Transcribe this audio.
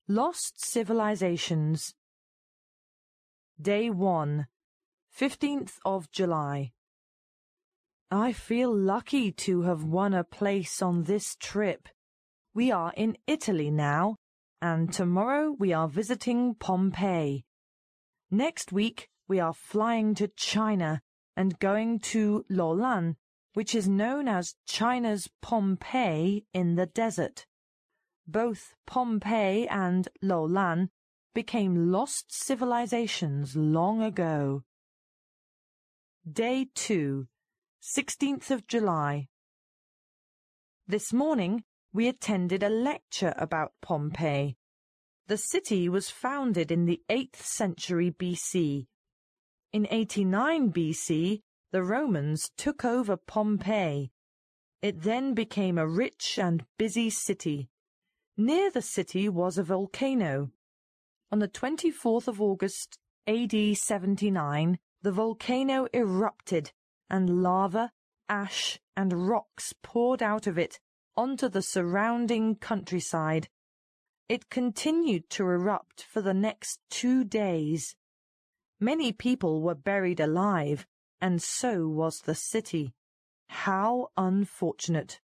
Lost Civilizations. Day 1, 15th of July. I feel lucky to have won a place on this trip. We are in Italy now, and tomorrow we are visiting Pompeii. Next week we are flying to China and going to Lausanne, which is known as China's Pompeii in the desert. Both Pompeii and Lausanne became lost civilizations long ago. Day 2, 16th of July. This morning we attended a lecture about Pompeii. The city was founded in the 8th century BC. In 89 BC, the Romans took over Pompeii. It then became a rich and busy city. Near the city was a volcano. On the 24th of August, AD 79, the volcano erupted, and lava, ash, and rocks poured out of it onto the surrounding countryside. It continued to erupt for the next 2 days. Many people were buried alive, and so was the city. How unfortunate!